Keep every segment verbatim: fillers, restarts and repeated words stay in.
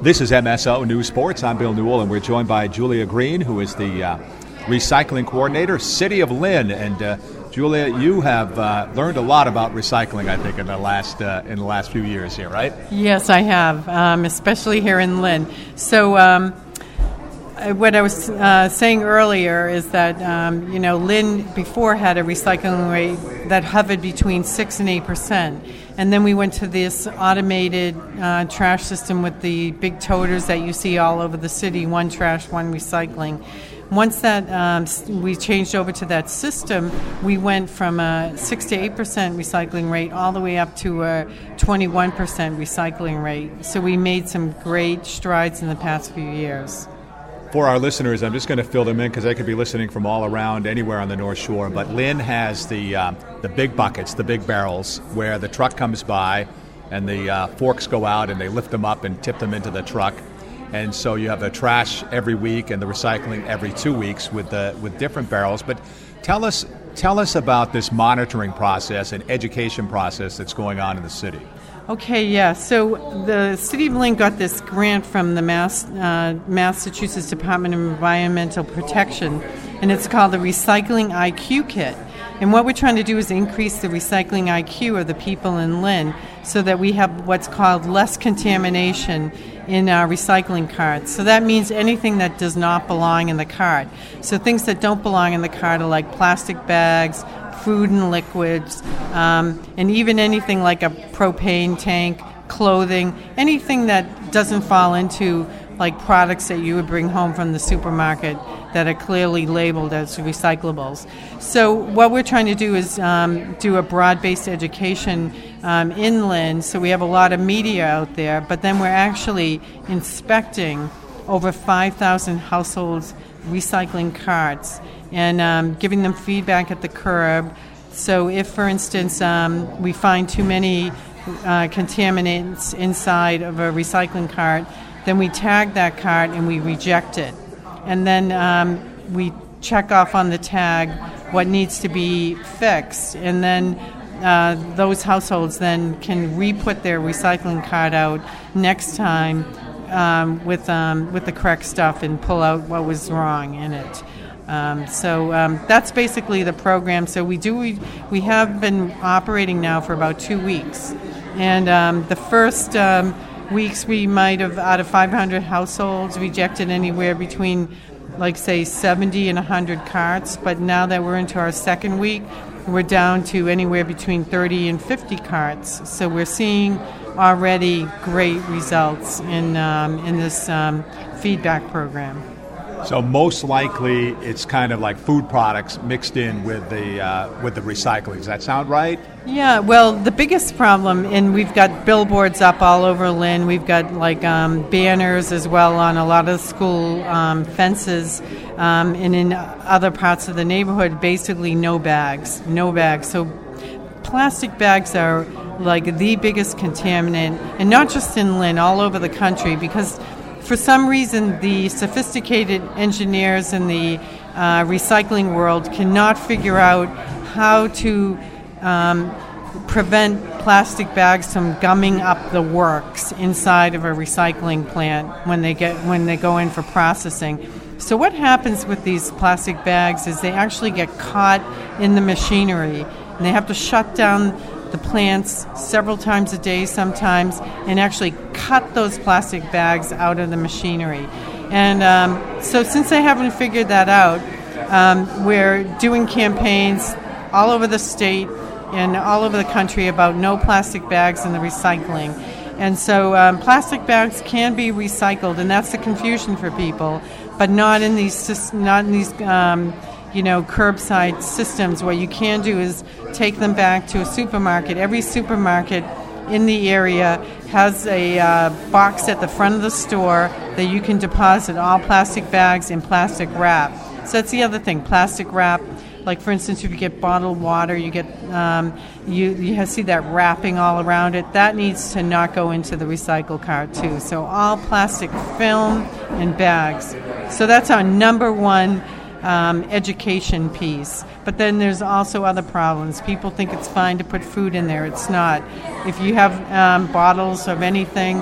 This is M S O News Sports. I'm Bill Newell, and we're joined by Julia Green, who is the uh, recycling coordinator, City of Lynn. And uh, Julia, you have uh, learned a lot about recycling, I think, in the last uh, in the last few years here, right? Yes, I have, um, especially here in Lynn. So um, what I was uh, saying earlier is that um, you know Lynn before had a recycling rate that hovered between six and eight percent. And then we went to this automated uh, trash system with the big toters that you see all over the city, one trash, one recycling. Once that um, we changed over to that system, we went from a six to eight percent recycling rate all the way up to a twenty-one percent recycling rate. So we made some great strides in the past few years. For our listeners, I'm just going to fill them in because they could be listening from all around, anywhere on the North Shore. But Lynn has the um, the big buckets, the big barrels, where the truck comes by and the uh, forks go out and they lift them up and tip them into the truck. And so you have the trash every week and the recycling every two weeks with the with different barrels. But tell us tell us about this monitoring process and education process that's going on in the city. Okay, yeah. So the City of Lynn got this grant from the Mass, uh, Massachusetts Department of Environmental Protection, and it's called the Recycling I Q Kit. And what we're trying to do is increase the recycling I Q of the people in Lynn so that we have what's called less contamination in our recycling carts. So that means anything that does not belong in the cart. So things that don't belong in the cart are like plastic bags, food and liquids, um, and even anything like a propane tank, clothing, anything that doesn't fall into like products that you would bring home from the supermarket that are clearly labeled as recyclables. So what we're trying to do is um, do a broad-based education um, in Lynn. So we have a lot of media out there, but then we're actually inspecting over five thousand households' recycling carts and um, giving them feedback at the curb. So if, for instance, um, we find too many uh, contaminants inside of a recycling cart, then we tag that cart and we reject it. And then um, we check off on the tag what needs to be fixed. And then uh, those households then can re-put their recycling cart out next time um, with um, with the correct stuff and pull out what was wrong in it. Um, so um, that's basically the program. So we do we, we have been operating now for about two weeks, and um, the first um, weeks we might have out of five hundred households rejected anywhere between, like say, seventy and one hundred carts. But now that we're into our second week, we're down to anywhere between thirty and fifty carts. So we're seeing already great results in um, in this um, feedback program. So most likely it's kind of like food products mixed in with the uh, with the recycling. Does that sound right? Yeah, well, the biggest problem, and we've got billboards up all over Lynn. We've got like um, banners as well on a lot of school um, fences, um, and in other parts of the neighborhood, basically no bags, no bags. So plastic bags are like the biggest contaminant, and not just in Lynn, all over the country, because for some reason, the sophisticated engineers in the uh, recycling world cannot figure out how to um, prevent plastic bags from gumming up the works inside of a recycling plant when they get when they go in for processing. So what happens with these plastic bags is they actually get caught in the machinery, and they have to shut down the plants several times a day sometimes and actually cut those plastic bags out of the machinery. And um, so since they haven't figured that out, um, we're doing campaigns all over the state and all over the country about no plastic bags in the recycling. And so um, plastic bags can be recycled, and that's the confusion for people, but not in these not in these um, you know, curbside systems. What you can do is take them back to a supermarket. Every supermarket in the area has a uh, box at the front of the store that you can deposit all plastic bags in plastic wrap. So that's the other thing, plastic wrap. Like, for instance, if you get bottled water, you get um, you you see that wrapping all around it. That needs to not go into the recycle cart too. So all plastic film and bags. So that's our number one Um, education piece. But then there's also other problems. People think it's fine to put food in there. It's not. If you have um, bottles of anything,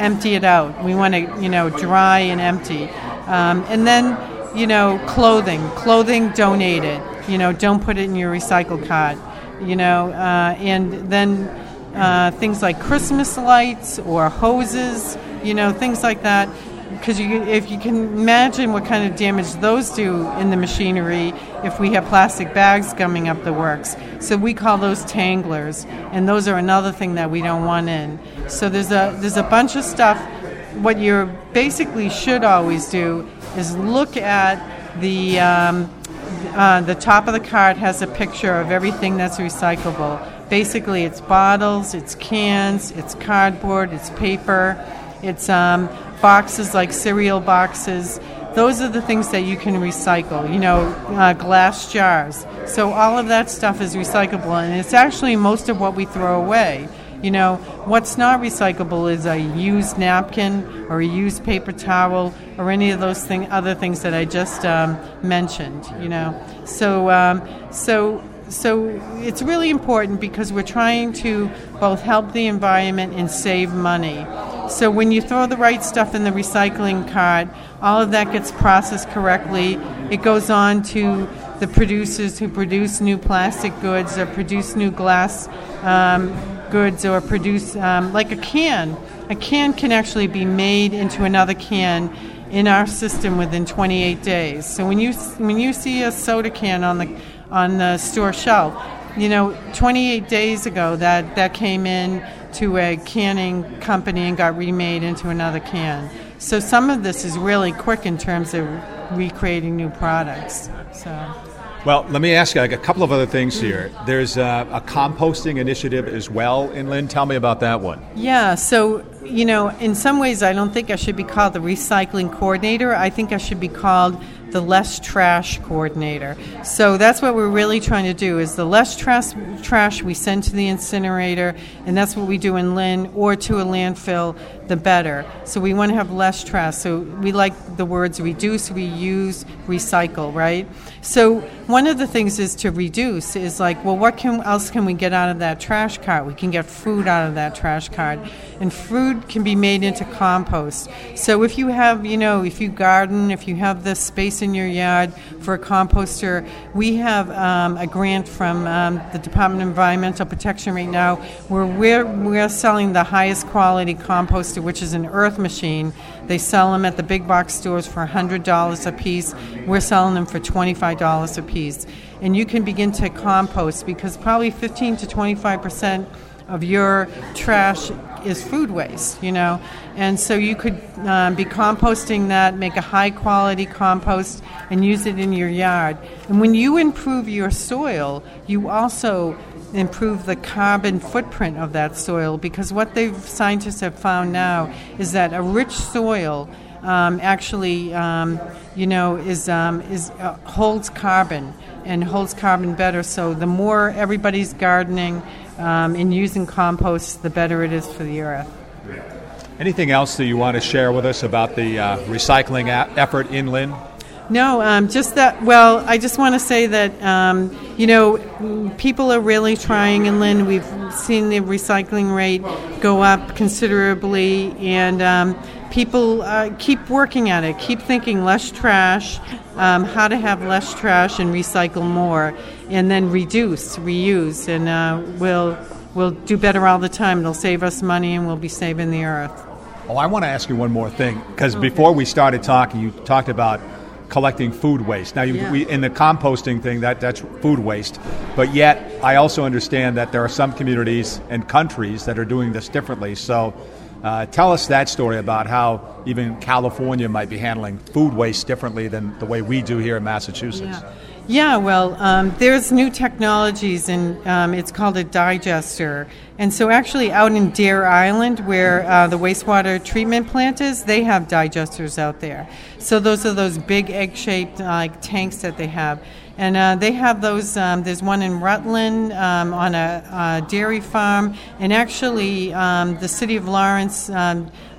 empty it out. We want to, you know, dry and empty. Um, and then, you know, clothing. Clothing, donate it. You know, don't put it in your recycle cart. You know, uh, and then uh, things like Christmas lights or hoses, you know, things like that. Because you, if you can imagine what kind of damage those do in the machinery if we have plastic bags gumming up the works. So we call those tanglers, and those are another thing that we don't want in. So there's a there's a bunch of stuff. What you basically should always do is look at the um, uh, the top of the cart has a picture of everything that's recyclable. Basically, it's bottles, it's cans, it's cardboard, it's paper, it's um, boxes like cereal boxes. Those are the things that you can recycle, you know, uh, glass jars. So all of that stuff is recyclable, and it's actually most of what we throw away. You know, what's not recyclable is a used napkin or a used paper towel or any of those thing, other things that I just um, mentioned, you know. So, um, so, so it's really important because we're trying to both help the environment and save money. So when you throw the right stuff in the recycling cart, all of that gets processed correctly. It goes on to the producers who produce new plastic goods or produce new glass um, goods or produce, um, like a can. A can can actually be made into another can in our system within twenty-eight days. So when you when you see a soda can on the on the store shelf, you know, twenty-eight days ago that, that came in to a canning company and got remade into another can. So some of this is really quick in terms of recreating new products. So, well, let me ask you like a couple of other things here. There's a, a composting initiative as well in Lynn. Tell me about that one. Yeah, so, you know, in some ways I don't think I should be called the recycling coordinator. I think I should be called the less trash coordinator. So that's what we're really trying to do is the less trash trash we send to the incinerator, and that's what we do in Lynn, or to a landfill, the better. So we want to have less trash. So we like the words reduce, reuse, recycle, right? So one of the things is to reduce is like, well, what can, else can we get out of that trash cart? We can get food out of that trash cart. And food can be made into compost. So if you have, you know, if you garden, if you have the space in your yard for a composter, we have um, a grant from um, the Department of Environmental Protection right now where we're, we're selling the highest quality composter, which is an earth machine. They sell them at the big box stores for one hundred dollars a piece. We're selling them for twenty-five dollars a piece. And you can begin to compost because probably fifteen to twenty-five percent of your trash is food waste, you know. And so you could um, be composting that, make a high-quality compost, and use it in your yard. And when you improve your soil, you also improve the carbon footprint of that soil, because what they've scientists have found now is that a rich soil um, actually, um, you know, is um, is uh, holds carbon and holds carbon better. So the more everybody's gardening um, and using compost, the better it is for the earth. Anything else that you want to share with us about the uh, recycling a- effort in Lynn? No, um, just that, well, I just want to say that, um, you know, people are really trying in Lynn. We've seen the recycling rate go up considerably, and um, people uh, keep working at it, keep thinking less trash, um, how to have less trash and recycle more, and then reduce, reuse, and uh, we'll, we'll do better all the time. It'll save us money, and we'll be saving the earth. Oh, I want to ask you one more thing, because okay. Before we started talking, you talked about collecting food waste. Now, you, yeah. we, in the composting thing, that that's food waste. But yet, I also understand that there are some communities and countries that are doing this differently. So uh, tell us that story about how even California might be handling food waste differently than the way we do here in Massachusetts. Yeah. Yeah, well, um, there's new technologies, and um, it's called a digester. And so actually out in Deer Island, where uh, the wastewater treatment plant is, they have digesters out there. So those are those big egg-shaped like tanks that they have. And uh, they have those, um, there's one in Rutland um, on a, a dairy farm, and actually um, the city of Lawrence um,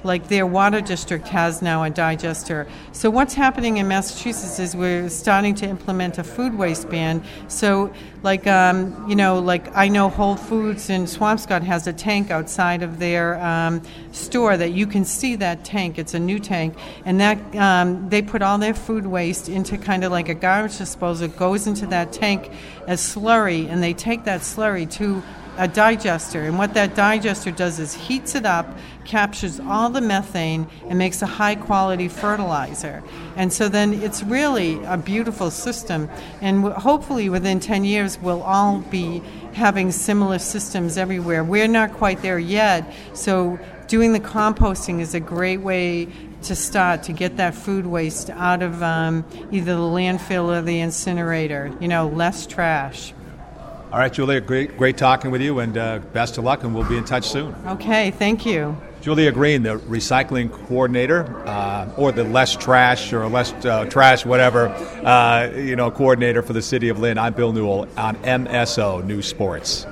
like their water district has now a digester. So what's happening in Massachusetts is we're starting to implement a food waste ban. So like, um, you know, like I know Whole Foods in Swampscott has a tank outside of their um, store that you can see that tank. It's a new tank. And that um, they put all their food waste into kind of like a garbage disposal. It goes into that tank as slurry, and they take that slurry to a digester, and what that digester does is heats it up, captures all the methane, and makes a high-quality fertilizer. And so then it's really a beautiful system, and w- hopefully within ten years we'll all be having similar systems everywhere. We're not quite there yet, so doing the composting is a great way to start to get that food waste out of um, either the landfill or the incinerator. You know, less trash. All right, Julia, great great talking with you, and uh, best of luck, and we'll be in touch soon. Okay, thank you. Julia Green, the recycling coordinator, uh, or the less trash or less uh, trash, whatever, uh, you know, coordinator for the city of Lynn. I'm Bill Newell on M S O News Sports.